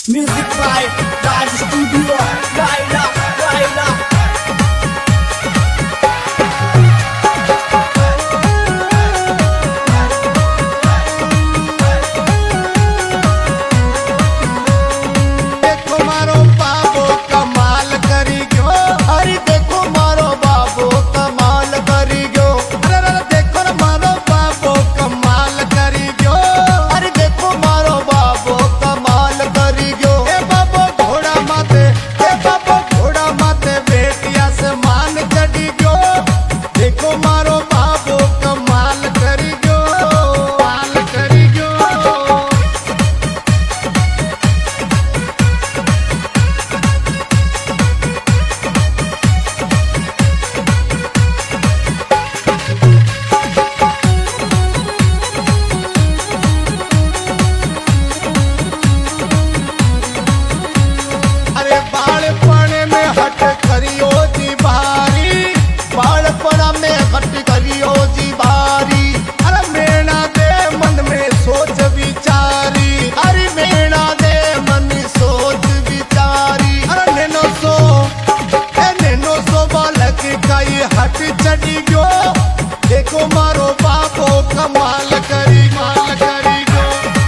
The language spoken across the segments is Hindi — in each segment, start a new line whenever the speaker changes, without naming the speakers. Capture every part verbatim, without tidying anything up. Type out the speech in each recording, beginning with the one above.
Music by Raj Studio. Laila, Laila.
देखो मारो बाबो कमाल करी गयो, अरे देखो मारो बाबो कमाल करी गयो, अरे अरे देखो ना मारो बाबो कमाल करी गयो, अरे देखो मारो बाबो कमाल करी गयो। ए बाबो घोड़ा माथे, ए बाबो घोड़ा माथे बेटिया से मान चढ़ी गयो, देखो मारो बाबो कमाल करी गयो, कमाल करी गयो। अरे बालपने में हट करियो जी बारी, बालपना में हट करियो जी बारी, अरे मेरा दे मन में सोच विचारी, अरे मेरा दे मन सोच विचारी, अरे नैनो सो ए नैनो सो बालक कई हट चढ़ी गयो, देखो मारो बाबो कमाल करी माल करी गयो।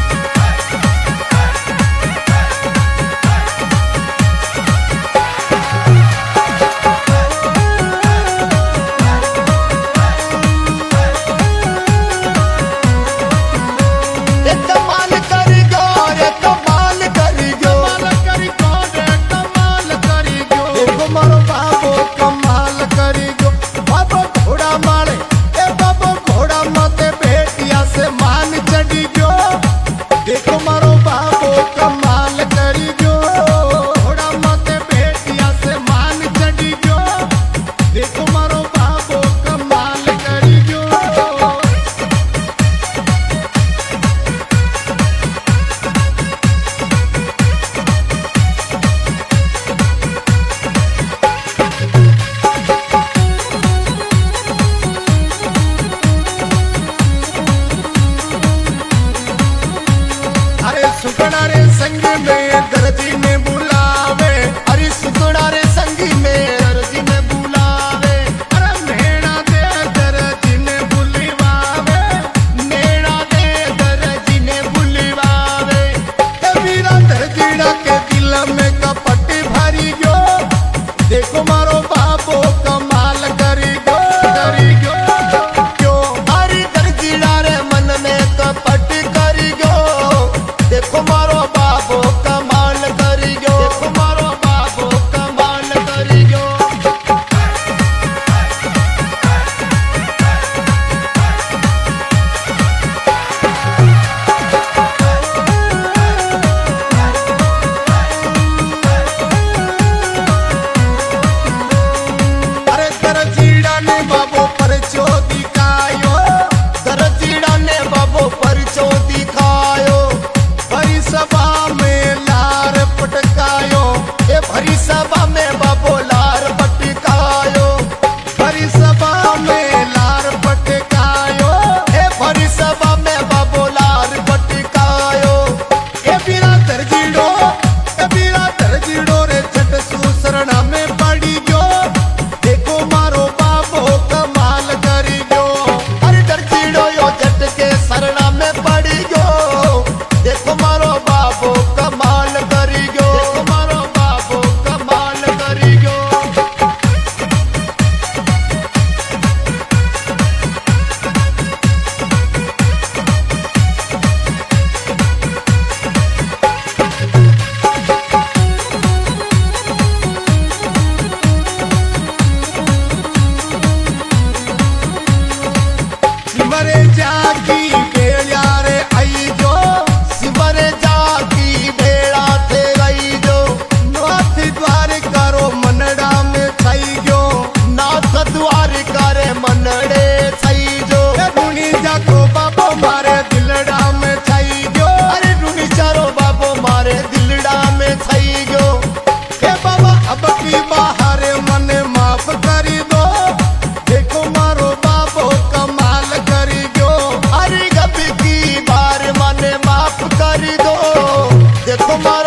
ए कमाल करी गयो रे कमाल करी गयो, कमाल करी गयो रे कमाल करी गयो, देखो मारो बाबो कमाल करी गयो। बाबो घोड़ा मारे, ए बाबो घोड़ा माथे बेटिया से मान चढ़ी गयो, देखो मारो बाबो कमाल करी गयो, घोड़ा माथे बेटिया से मान चढ़ी गयो, देखो मारो बाबो कमाल करी गयो। अरे सुगड़ा रे संग में दर्जी ने बुलावे, अरे सुगड़ा रे संग में दर्जी ने बुलावे, अरे मेरा दे दर्जी ने बुलवावे, मेरा दे दर्जी ने बुलवावे, ए वीरा दर्जीड़ा के दिल में कपट भरी गयो, देखो मारो बाबो कमाल करी गयो, करी गयो क्यों, अरे दर्जीड़ा रे मन में कपट करी गयो, देखो मारो बाबो कमाल करी गयो, देखो मारो बाबो कमाल करी गयो। अरे दर्जीड़ा ने बाबो परचो दिखायो, दर्जीड़ा ने बाबो परचो दिखायो, भरी सभा में लार पटकायो, ए भरी सभा में बाबो लार पटकायो, भरी सभा में लार पटकायो, ए भरी सभा में बाबो लार पटकायो, ए बीरा दर्जीड़ो, ए बीरा दर्जीड़ो रे झट सुसरणा में पड़ी गयो, देखो मारो बाबो कमाल करी गयो, अरे दर्जीड़ो यो झट के शरणा में पड़ी गयो, देखो मारो बाबो कमाल करी गयो, देखो मारो बाबो कमाल करी गयो। सिमरे जागी बेड़ा रे आई जो, सिमरे जागी बेड़ा थे आई जो, नाथ द्वार करो मनड़ा में छई गयो, नाथ द्वार करे मनड़े छई जो, ढूंढी जाको बाबो मारे दिलड़ा में छई गयो, अरे ढूंढी चारो बाबो मारे दिलड़ा में छई गयो, हे बाबा अब की बाहर मन माफ करी दो, देखो मारो बाबो कमाल करी गयो, अरे गब की बार मन माफ करी दो, देखो मारो